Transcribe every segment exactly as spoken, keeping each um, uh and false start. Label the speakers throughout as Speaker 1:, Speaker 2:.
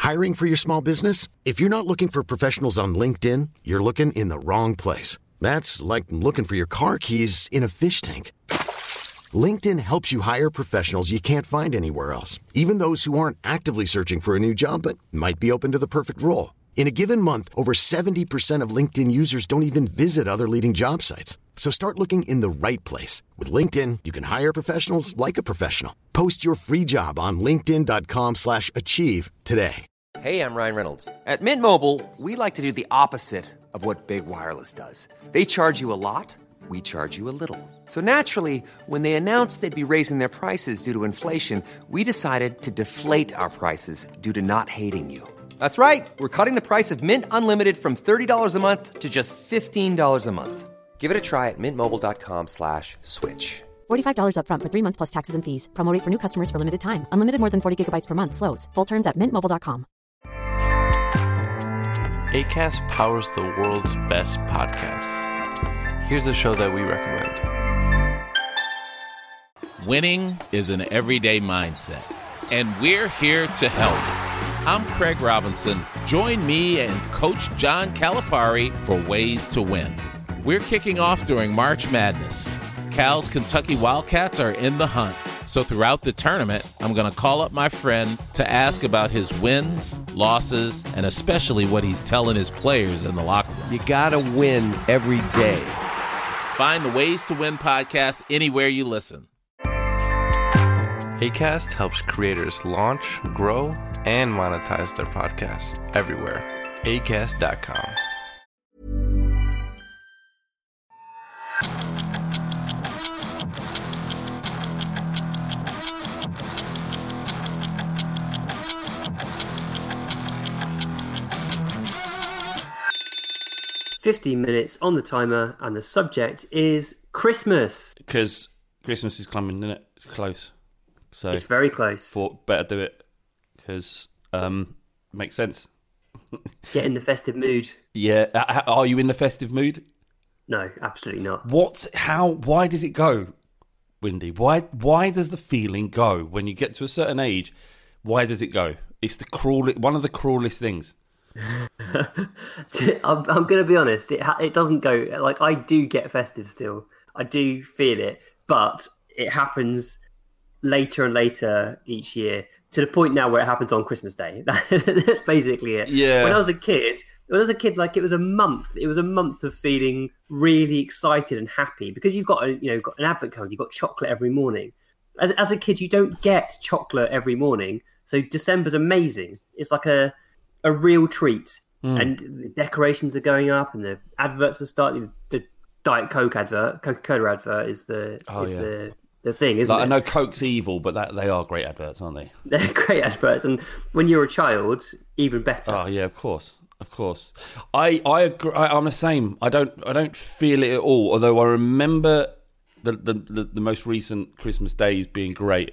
Speaker 1: Hiring for your small business? If you're not looking for professionals on LinkedIn, you're looking in the wrong place. That's like looking for your car keys in a fish tank. LinkedIn helps you hire professionals you can't find anywhere else, even those who aren't actively searching for a new job but might be open to the perfect role. In a given month, over seventy percent of LinkedIn users don't even visit other leading job sites. So start looking in the right place. With LinkedIn, you can hire professionals like a professional. Post your free job on linkedin.com slash achieve today.
Speaker 2: Hey, I'm Ryan Reynolds. At Mint Mobile, we like to do the opposite of what Big Wireless does. They charge you a lot, we charge you a little. So naturally, when they announced they'd be raising their prices due to inflation, we decided to deflate our prices due to not hating you. That's right. We're cutting the price of Mint Unlimited from thirty dollars a month to just fifteen dollars a month. Give it a try at mintmobile.com slash switch.
Speaker 3: forty-five dollars up front for three months plus taxes and fees. Promo rate for new customers for limited time. Unlimited more than forty gigabytes per month. Slows full terms at mint mobile dot com.
Speaker 4: Acast powers the world's best podcasts. Here's a show that we recommend.
Speaker 5: Winning is an everyday mindset, and we're here to help. I'm Craig Robinson. Join me and Coach John Calipari for Ways to Win. We're kicking off during March Madness. Cal's Kentucky Wildcats are in the hunt. So throughout the tournament, I'm going to call up my friend to ask about his wins, losses, and especially what he's telling his players in the locker room.
Speaker 6: You got to win every day.
Speaker 5: Find the Ways to Win podcast anywhere you listen.
Speaker 4: Acast helps creators launch, grow, and monetize their podcasts everywhere. acast dot com.
Speaker 7: fifteen minutes on the timer, and the subject is Christmas.
Speaker 8: Because Christmas is coming, isn't it? It's close. So
Speaker 7: it's very close.
Speaker 8: Thought better do it because um, it makes sense.
Speaker 7: Get in the festive mood.
Speaker 8: Yeah. Are you in the festive mood?
Speaker 7: No, absolutely not.
Speaker 8: What's how? Why does it go, Windy? Why? Why does the feeling go when you get to a certain age? Why does it go? It's the cruel. One of the cruelest things.
Speaker 7: I'm, I'm going to be honest. It ha- it doesn't go like I do get festive still. I do feel it, but it happens later and later each year to the point now where it happens on Christmas Day. That's basically it.
Speaker 8: Yeah.
Speaker 7: When I was a kid, when I was a kid, like it was a month. It was a month of feeling really excited and happy because you've got a, you know got an advent calendar. You've got chocolate every morning. As as a kid, you don't get chocolate every morning, so December's amazing. It's like a a real treat. Mm. And the decorations are going up, and the adverts are starting. The Diet Coke advert, Coca-Cola advert, is the
Speaker 8: oh,
Speaker 7: is
Speaker 8: yeah.
Speaker 7: the the thing, isn't
Speaker 8: like,
Speaker 7: it?
Speaker 8: I know Coke's evil, but that they are great adverts, aren't they?
Speaker 7: They're great adverts, and when you're a child, even better.
Speaker 8: Oh yeah, of course, of course. I I agree, I, I'm the same. I don't I don't feel it at all. Although I remember the the, the, the most recent Christmas days being great,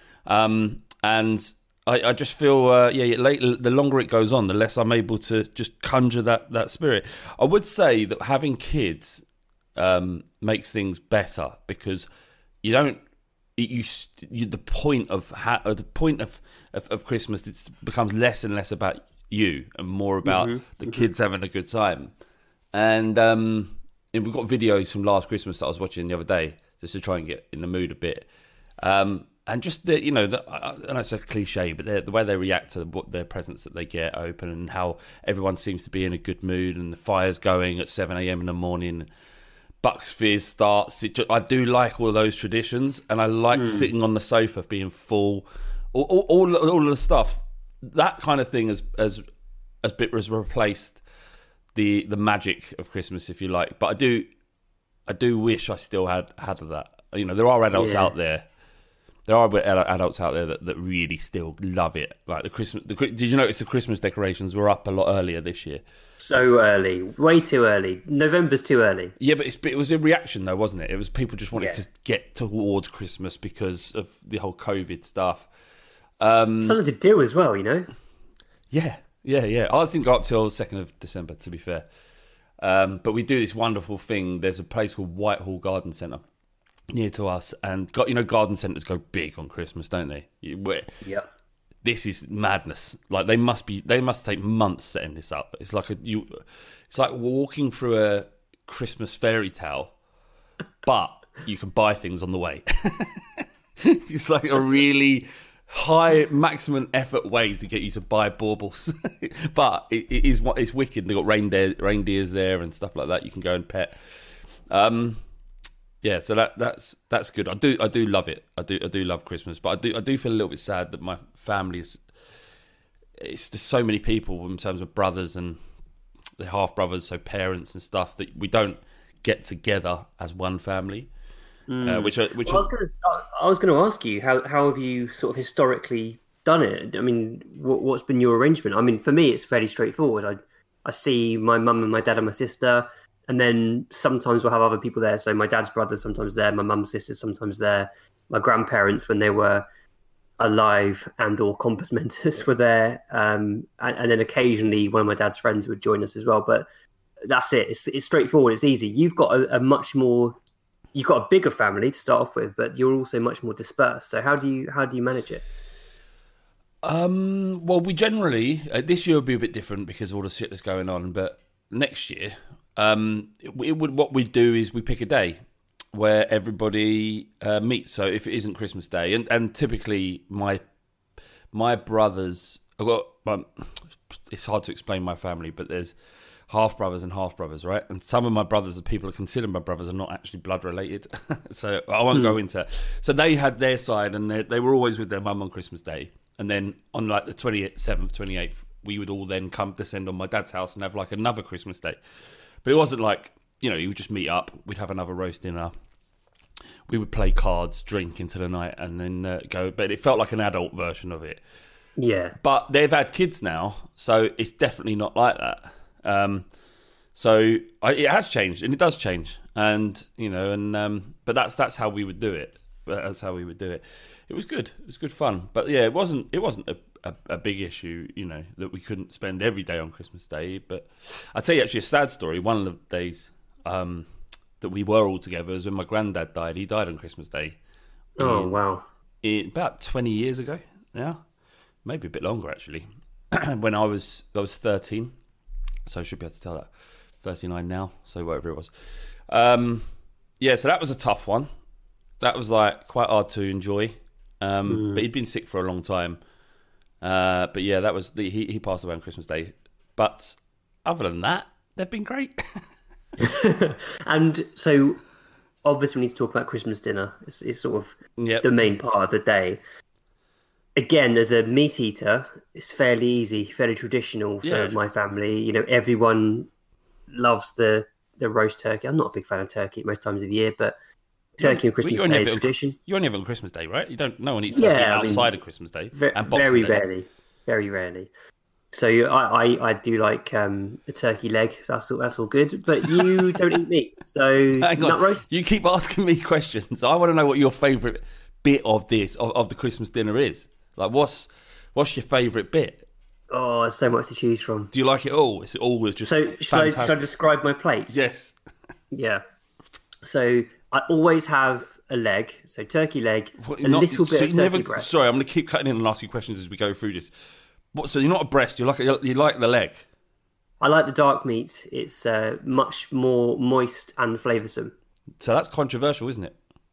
Speaker 8: um, and. I, I just feel, uh, yeah, late, the longer it goes on, the less I'm able to just conjure that, that spirit. I would say that having kids um, makes things better because you don't, you, you the point of ha- the point of, of, of Christmas it becomes less and less about you and more about mm-hmm. the kids mm-hmm. having a good time. And, um, and we've got videos from last Christmas that I was watching the other day just to try and get in the mood a bit. Um, And just the, you know, the, I know it's a cliche, but the way they react to what their presents that they get open and how everyone seems to be in a good mood and the fire's going at seven a.m. in the morning, Bucks Fizz starts. It just, I do like all of those traditions, and I like mm. sitting on the sofa being full, all, all, all, all of the stuff. That kind of thing has has has, bit, has replaced the the magic of Christmas, if you like. But I do, I do wish I still had had that. You know, there are adults
Speaker 7: yeah.
Speaker 8: out there. There are adults out there that, that really still love it. Like the Christmas. The, did you notice the Christmas decorations were up a lot earlier this year?
Speaker 7: So early, way too early. November's too early.
Speaker 8: Yeah, but it's, it was a reaction though, wasn't it? It was people just wanted
Speaker 7: yeah.
Speaker 8: to get towards Christmas because of the whole COVID stuff. Um,
Speaker 7: Something to do as well, you know.
Speaker 8: Yeah, yeah, yeah. Ours didn't go up till second of December, to be fair. Um, but we do this wonderful thing. There's a place called Whitehall Garden Centre near to us, and got you know garden centres go big on Christmas, don't they?
Speaker 7: Yeah.
Speaker 8: this is madness. Like they must be, they must take months setting this up. It's like a you, it's like walking through a Christmas fairy tale, but you can buy things on the way. It's like a really high maximum effort ways to get you to buy baubles, but it, it is what it's wicked. They've got reindeer, reindeers there and stuff like that. You can go and pet. Um, yeah, so that that's that's good. I do I do love it. I do I do love Christmas, but I do I do feel a little bit sad that my family is. It's there's so many people in terms of brothers and the half brothers, so parents and stuff that we don't get together as one family. Mm. Uh, which, are, which
Speaker 7: well, I was going to ask you how how have you sort of historically done it? I mean, what, what's been your arrangement? I mean, for me, it's fairly straightforward. I I see my mum and my dad and my sister, and then sometimes we'll have other people there. So my dad's brother sometimes there, my mum's sister sometimes there, my grandparents when they were alive and or compass mentors were there, um, and, and then occasionally one of my dad's friends would join us as well. But that's it. It's it's straightforward. It's easy. You've got a, a much more You've got a bigger family to start off with, but you're also much more dispersed. So how do you how do you manage it?
Speaker 8: Um, well, we generally uh, this year will be a bit different because of all the shit that's going on. But next year, um, it, it would what we do is we pick a day where everybody uh, meets. So if it isn't Christmas Day, and, and typically my my brothers, well, um, it's hard to explain my family, but there's half brothers and half brothers, right? And some of my brothers, the people who consider my brothers, are not actually blood related. So I won't hmm. go into that. So they had their side, and they, they were always with their mum on Christmas Day. And then on like the twenty-seventh, twenty-eighth, we would all then come descend on my dad's house and have like another Christmas Day. But it wasn't like, you know, you would just meet up. We'd have another roast dinner. We would play cards, drink into the night, and then uh, go. But it felt like an adult version of it.
Speaker 7: Yeah.
Speaker 8: But they've had kids now, so it's definitely not like that. Um, so I, it has changed, and it does change, and you know, and um, but that's that's how we would do it. That's how we would do it. It was good. It was good fun. But yeah, it wasn't. It wasn't a, a, a big issue, you know, that we couldn't spend every day on Christmas Day. But I'll tell you actually a sad story. One of the days um, that we were all together was when my granddad died. He died on Christmas Day.
Speaker 7: Oh
Speaker 8: in,
Speaker 7: wow!
Speaker 8: In, about twenty years ago now, maybe a bit longer actually. When I was I was thirteen. So I should be able to tell that. thirty-nine now, so whatever it was. Um, yeah, so that was a tough one. That was like quite hard to enjoy. Um, mm. But he'd been sick for a long time. Uh, but yeah, that was the, he, he passed away on Christmas Day. But other than that, they've been great.
Speaker 7: And so obviously we need to talk about Christmas dinner. It's, it's sort of
Speaker 8: yep.
Speaker 7: the main part of the day. Again, as a meat eater, it's fairly easy, fairly traditional for
Speaker 8: yeah.
Speaker 7: my family. You know, everyone loves the, the roast turkey. I'm not a big fan of turkey most times of the year, but turkey on Christmas
Speaker 8: well,
Speaker 7: Day is tradition.
Speaker 8: On, you only have it on Christmas Day, right? You don't. No one eats turkey yeah, outside I mean, of Christmas Day.
Speaker 7: Ve-
Speaker 8: and
Speaker 7: very
Speaker 8: Day.
Speaker 7: rarely, very rarely. So I, I, I do like um, a turkey leg. That's all. That's all good. But you don't eat meat, so nut roast.
Speaker 8: You keep asking me questions. I want to know what your favourite bit of this of, of the Christmas dinner is. Like, what's what's your favourite bit?
Speaker 7: Oh, there's so much to choose from.
Speaker 8: Do you like it all? Is it always just
Speaker 7: so? Should I, should I describe my plates?
Speaker 8: Yes.
Speaker 7: Yeah. So I always have a leg, so turkey leg,
Speaker 8: what,
Speaker 7: a
Speaker 8: not,
Speaker 7: little bit
Speaker 8: so
Speaker 7: of turkey
Speaker 8: never,
Speaker 7: breast.
Speaker 8: Sorry, I'm going to keep cutting in and ask you questions as we go through this. What, so you're not a breast. You like you like the leg.
Speaker 7: I like the dark meat. It's uh, much more moist and flavoursome.
Speaker 8: So that's controversial, isn't it?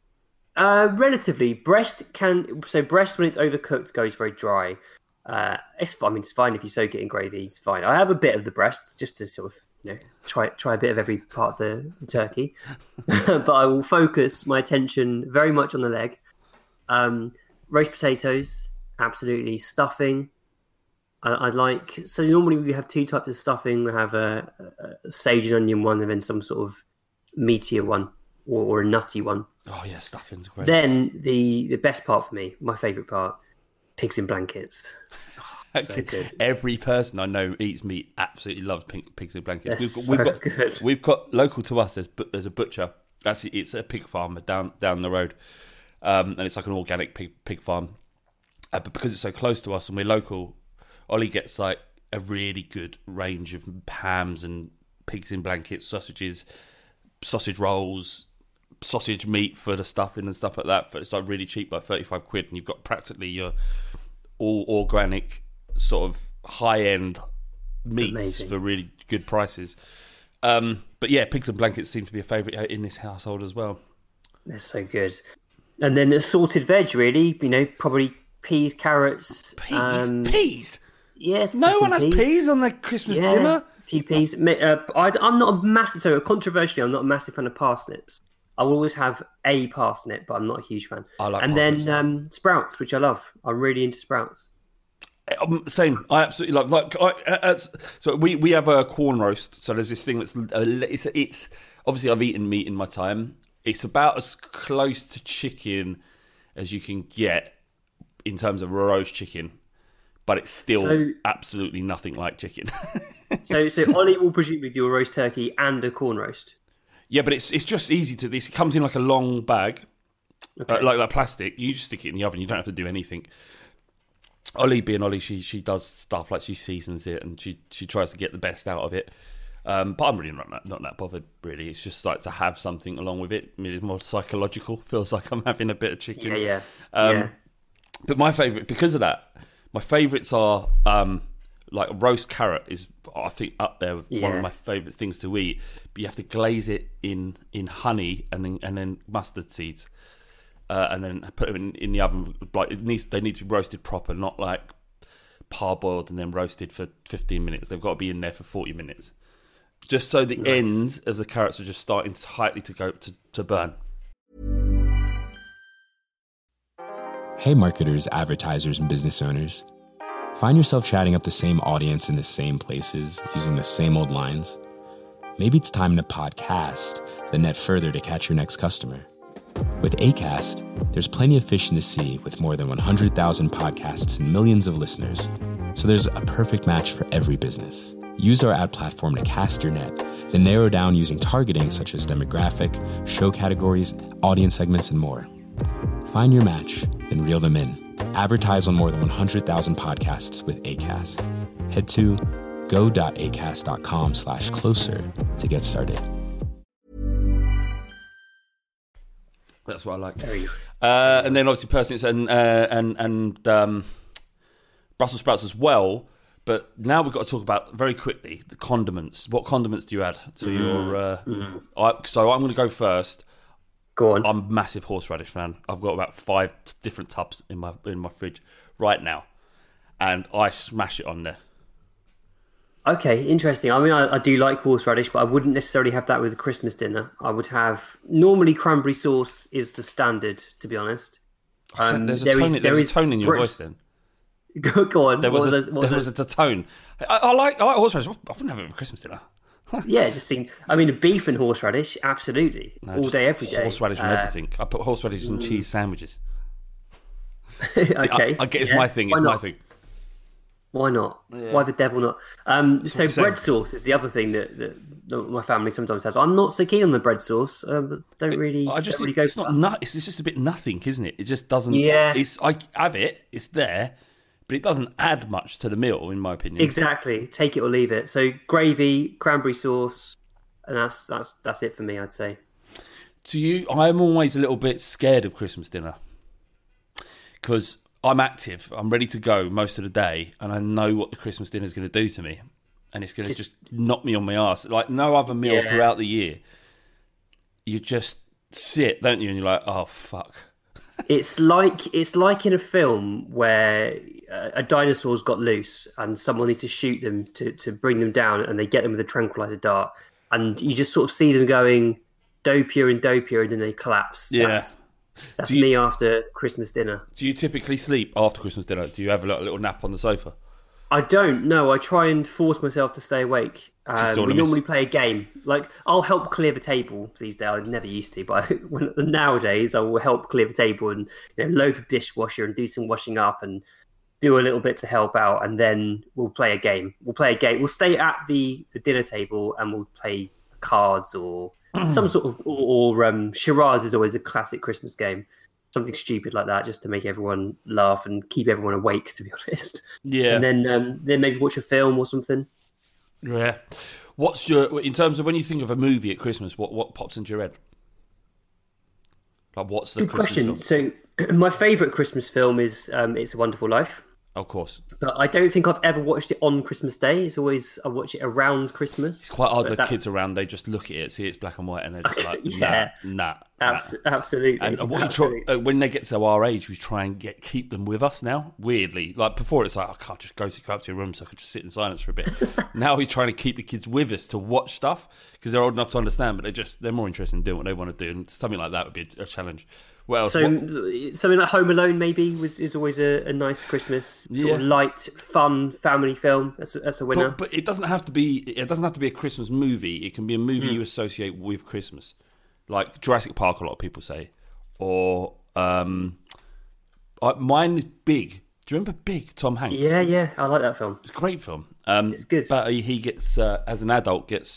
Speaker 7: Uh, relatively. Breast can so breast when it's overcooked goes very dry. Uh, it's I mean it's fine if you soak it in gravy. It's fine. I have a bit of the breast just to sort of you know try try a bit of every part of the, the turkey, but I will focus my attention very much on the leg. Um, roast potatoes, absolutely. Stuffing. I, I like so normally we have two types of stuffing. We have a, a sage and onion one, and then some sort of meatier one or, or a nutty one.
Speaker 8: Oh yeah, stuffing's great.
Speaker 7: Then the the best part for me, my favourite part, pigs in blankets. Oh, so good.
Speaker 8: Every person I know eats meat absolutely loves pig, pigs in blankets. We've got,
Speaker 7: so
Speaker 8: we've got,
Speaker 7: good.
Speaker 8: We've got local to us. There's there's a butcher. Actually, it's a pig farm down down the road, um, and it's like an organic pig pig farm. Uh, but because it's so close to us and we're local, Ollie gets like a really good range of hams and pigs in blankets, sausages, sausage rolls, sausage meat for the stuffing and stuff like that. But it's like really cheap, like thirty-five quid, and you've got practically your all organic, sort of high-end meats
Speaker 7: Amazing.
Speaker 8: for really good prices. Um, but yeah, pigs and blankets seem to be a favourite in this household as well.
Speaker 7: They're so good. And then assorted veg, really. You know, probably peas, carrots.
Speaker 8: Peas?
Speaker 7: Um,
Speaker 8: peas?
Speaker 7: Yes.
Speaker 8: No
Speaker 7: some
Speaker 8: one has
Speaker 7: peas.
Speaker 8: peas on their Christmas
Speaker 7: Yeah,
Speaker 8: dinner?
Speaker 7: a few peas. Ma- Uh, I, I'm not a massive, so controversially, I'm not a massive fan of parsnips. I will always have a parsnip, but I'm not a huge fan.
Speaker 8: I like
Speaker 7: and
Speaker 8: parsnips,
Speaker 7: then um, sprouts, which I love. I'm really into sprouts.
Speaker 8: Um, same. I absolutely love. Like, I, uh, so we, we have a corn roast. So there's this thing that's uh, it's it's obviously I've eaten meat in my time. It's about as close to chicken as you can get in terms of roast chicken, but it's still
Speaker 7: So-
Speaker 8: absolutely nothing like chicken.
Speaker 7: So, so Ollie will presumably do a roast turkey and a corn roast.
Speaker 8: Yeah, but it's it's just easy to this. It comes in like a long bag,
Speaker 7: Okay.
Speaker 8: uh, like like plastic. You just stick it in the oven. You don't have to do anything. Ollie being Ollie, she she does stuff like she seasons it and she she tries to get the best out of it. Um, but I'm really not that, not that bothered. Really, it's just like to have something along with it. I mean, it's more psychological. Feels like I'm having a bit of chicken.
Speaker 7: Yeah, yeah,
Speaker 8: Um,
Speaker 7: yeah.
Speaker 8: But my favourite, because of that, my favourites are um, like roast carrot is I think up there with one
Speaker 7: Yeah.
Speaker 8: of my favourite things to eat. But you have to glaze it in, in honey and then and then mustard seeds, uh, and then put them in, in the oven. Like it needs, they need to be roasted proper, not like parboiled and then roasted for fifteen minutes. They've got to be in there for forty minutes, just so the
Speaker 7: Nice.
Speaker 8: ends of the carrots are just starting slightly to go to, to burn.
Speaker 9: Hey marketers, advertisers, and business owners. Find yourself chatting up the same audience in the same places, using the same old lines? Maybe it's time to podcast, then net further to catch your next customer. With Acast, there's plenty of fish in the sea with more than one hundred thousand podcasts and millions of listeners. So there's a perfect match for every business. Use our ad platform to cast your net, then narrow down using targeting such as demographic, show categories, audience segments, and more. Find your match, then reel them in. Advertise on more than one hundred thousand podcasts with Acast. Head to go.acast.com slash closer to get started.
Speaker 8: That's what I like.
Speaker 7: Very good.
Speaker 8: Uh, and then obviously parsnips and uh, and and um, Brussels sprouts as well. But now we've got to talk about very quickly the condiments. What condiments do you add to
Speaker 7: Mm.
Speaker 8: your? Uh, mm. I, so I'm going to go first.
Speaker 7: Go on.
Speaker 8: I'm a massive horseradish fan. I've got about five t- different tubs in my in my fridge right now, and I smash it on there.
Speaker 7: Okay, interesting. I mean, I, I do like horseradish, but I wouldn't necessarily have that with a Christmas dinner. I would have normally cranberry sauce is the standard, to be honest. Um,
Speaker 8: there's a
Speaker 7: there
Speaker 8: tone,
Speaker 7: is-
Speaker 8: there
Speaker 7: there
Speaker 8: was
Speaker 7: is
Speaker 8: a tone in your
Speaker 7: Brit-
Speaker 8: voice then.
Speaker 7: Go, go on.
Speaker 8: There was,
Speaker 7: What
Speaker 8: a,
Speaker 7: was, what
Speaker 8: there was a tone. I, I like I like horseradish. I wouldn't have it for Christmas dinner.
Speaker 7: Yeah, it just seemed. I mean, beef and horseradish, absolutely,
Speaker 8: No,
Speaker 7: all
Speaker 8: just
Speaker 7: day, every day.
Speaker 8: Horseradish and
Speaker 7: Uh,
Speaker 8: everything. I put horseradish in cheese sandwiches.
Speaker 7: okay,
Speaker 8: I, I get it's
Speaker 7: yeah,
Speaker 8: my thing.
Speaker 7: why
Speaker 8: It's my
Speaker 7: not?
Speaker 8: thing.
Speaker 7: Why not? Why the devil not? Um, so
Speaker 8: what you're
Speaker 7: bread sauce is the other thing that, that, that my family sometimes has. I'm not so keen on the bread sauce. Um, don't really.
Speaker 8: I just
Speaker 7: don't really
Speaker 8: think
Speaker 7: go
Speaker 8: it's
Speaker 7: for
Speaker 8: not
Speaker 7: that.
Speaker 8: nut. It's, it's just a bit nothing, isn't it? It just doesn't.
Speaker 7: Yeah.
Speaker 8: It's I have it. It's there, but it doesn't add much to the meal, in my opinion.
Speaker 7: Exactly. Take it or leave it. So gravy, cranberry sauce, and that's that's that's it for me. I'd say.
Speaker 8: To you, I'm always a little bit scared of Christmas dinner because I'm active. I'm ready to go most of the day, and I know what the Christmas dinner is going to do to me, and it's going to just,
Speaker 7: Just-
Speaker 8: knock me on my ass like no other meal
Speaker 7: Yeah.
Speaker 8: throughout the year. You just sit, don't you? And you're like, oh fuck.
Speaker 7: It's like it's like in a film where a, a dinosaur's got loose and someone needs to shoot them to, to bring them down, and they get them with a tranquilizer dart, and you just sort of see them going dopier and dopier, and then they collapse.
Speaker 8: Yeah.
Speaker 7: That's, that's
Speaker 8: Do you-
Speaker 7: me after Christmas dinner.
Speaker 8: Do you typically sleep after Christmas dinner? Do you have a little, little nap on the sofa?
Speaker 7: I don't know. I try and force myself to stay awake.
Speaker 8: don't
Speaker 7: Um,
Speaker 8: wanna
Speaker 7: we
Speaker 8: miss-
Speaker 7: normally play a game. Like I'll help clear the table these days. I never used to, but when, nowadays I will help clear the table and you know, load the dishwasher and do some washing up and do a little bit to help out, and then we'll play a game. We'll play a game. We'll stay at the, the dinner table and we'll play cards or some sort of or, or um, charades is always a classic Christmas game. Something stupid like that, just to make everyone laugh and keep everyone awake. To be honest.
Speaker 8: Yeah.
Speaker 7: And then um, then maybe watch a film or something.
Speaker 8: Yeah. What's your in terms of when you think of a movie at Christmas? What what pops into your head? Like what's the
Speaker 7: Good
Speaker 8: Christmas
Speaker 7: question.
Speaker 8: film?
Speaker 7: So my favourite Christmas film is um, It's a Wonderful Life.
Speaker 8: Of course.
Speaker 7: But I don't think I've ever watched it on Christmas Day. It's always, I watch it around Christmas.
Speaker 8: It's quite odd
Speaker 7: But
Speaker 8: with
Speaker 7: that-
Speaker 8: kids around. They just look at it, see it's black and white, and they're just like,
Speaker 7: Yeah.
Speaker 8: nah, nah.
Speaker 7: Abs-
Speaker 8: nah.
Speaker 7: absolutely.
Speaker 8: And what we
Speaker 7: absolutely.
Speaker 8: try, uh, when they get to our age, we try and get keep them with us now. Weirdly, like before, it's like I can't just go to go up to your room, so I can just sit in silence for a bit. Now we're trying to keep the kids with us to watch stuff because they're old enough to understand, but they're just they're more interested in doing what they want to do, and something like that would be a, a challenge. Well,
Speaker 7: So something like Home Alone maybe was is always a, a nice Christmas sort
Speaker 8: Yeah.
Speaker 7: of light, fun family film. That's a, that's a winner.
Speaker 8: But, but it doesn't have to be. It doesn't have to be a Christmas movie. It can be a movie
Speaker 7: Hmm.
Speaker 8: you associate with Christmas, like Jurassic Park. A lot of people say, or um, I, mine is Big. Do you remember Big? Tom Hanks.
Speaker 7: Yeah, yeah, I like that film.
Speaker 8: It's a great film. Um,
Speaker 7: It's good.
Speaker 8: But he, he gets uh, as an adult gets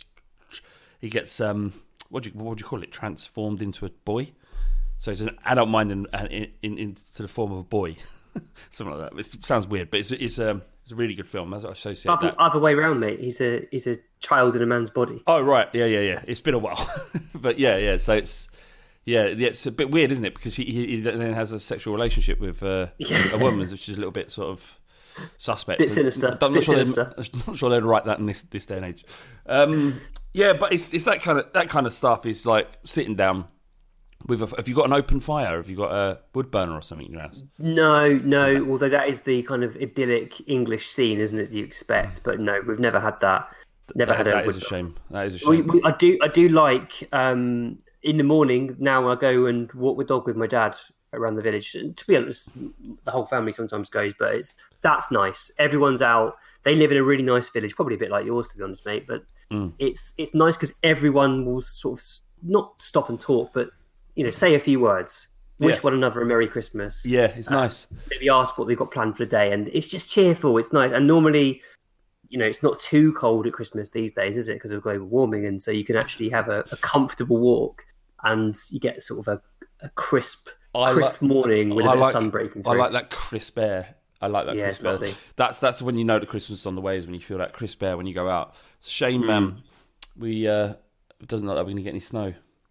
Speaker 8: he gets um, what do you what would you call it? Transformed into a boy. So it's an adult mind in, in, in, into the form of a boy, something like that. It sounds weird, but it's it's, um, it's a really good film. I associate
Speaker 7: Other,
Speaker 8: that.
Speaker 7: other way round, mate. He's a he's a child in a man's body.
Speaker 8: Oh right, yeah, yeah, yeah. It's been a while, but yeah, yeah. So it's yeah, yeah. It's a bit weird, isn't it? Because he, he, he then has a sexual relationship with uh,
Speaker 7: Yeah.
Speaker 8: a woman, which is a little bit sort of suspect.
Speaker 7: Bit sinister,
Speaker 8: I'm not
Speaker 7: bit
Speaker 8: sure
Speaker 7: sinister.
Speaker 8: They'd, I'm not sure they'd write that in this this day and age. Um, yeah, but it's it's that kind of that kind of stuff. Is like sitting down with a. Have you got an open fire? Have you got a wood burner or something in your house?
Speaker 7: No, no. Although that is the kind of idyllic English scene, isn't it? That you expect, but no, we've never had that. Never
Speaker 8: That,
Speaker 7: had a.
Speaker 8: that is
Speaker 7: wood-
Speaker 8: a shame. That is a shame.
Speaker 7: We, we, I do. I do like um, in the morning. Now I go and walk the dog with my dad around the village. And to be honest, the whole family sometimes goes, but it's that's nice. Everyone's out. They live in a really nice village, probably a bit like yours, to be honest, mate. But
Speaker 8: Mm.
Speaker 7: it's it's nice because everyone will sort of s- not stop and talk, but you know, say a few words, wish
Speaker 8: Yeah.
Speaker 7: one another a Merry Christmas.
Speaker 8: Yeah, it's nice.
Speaker 7: Maybe ask what they've got planned for the day, and it's just cheerful. It's nice, and normally, you know, it's not too cold at Christmas these days, is it? Because of global warming, and so you can actually have a, a comfortable walk, and you get sort of a, a crisp,
Speaker 8: I
Speaker 7: crisp
Speaker 8: like-
Speaker 7: morning with a
Speaker 8: I
Speaker 7: bit
Speaker 8: like,
Speaker 7: of sun breaking
Speaker 8: I
Speaker 7: through.
Speaker 8: like that crisp air. I like that
Speaker 7: Yeah,
Speaker 8: crisp
Speaker 7: it's
Speaker 8: air.
Speaker 7: lovely.
Speaker 8: That's that's when you know the Christmas is on the way, is when you feel that crisp air when you go out. It's a shame,
Speaker 7: Mm.
Speaker 8: um, we uh, it doesn't look like we're going to get any snow.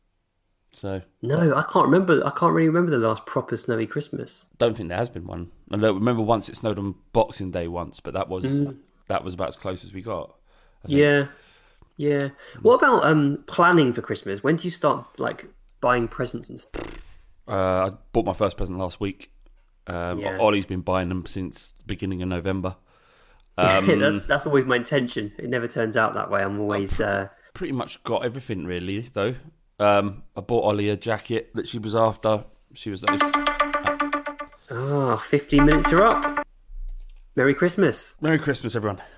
Speaker 8: So
Speaker 7: No, I can't remember. I can't really remember the last proper snowy Christmas.
Speaker 8: don't think there has been one. And I remember once it snowed on Boxing Day once, but that was
Speaker 7: Mm.
Speaker 8: that was about as close as we got. I think.
Speaker 7: Yeah, yeah. What about um planning for Christmas? When do you start like buying presents and stuff?
Speaker 8: Uh, I bought my first present last week. Um,
Speaker 7: Yeah.
Speaker 8: Ollie's been buying them since beginning of November. Um,
Speaker 7: that's that's always my intention. It never turns out that way. I'm always uh,
Speaker 8: pretty much got everything really, though. Um, I bought Ollie a jacket that she was after. She was.
Speaker 7: ah, fifteen minutes are up. Merry Christmas.
Speaker 8: Merry Christmas, everyone.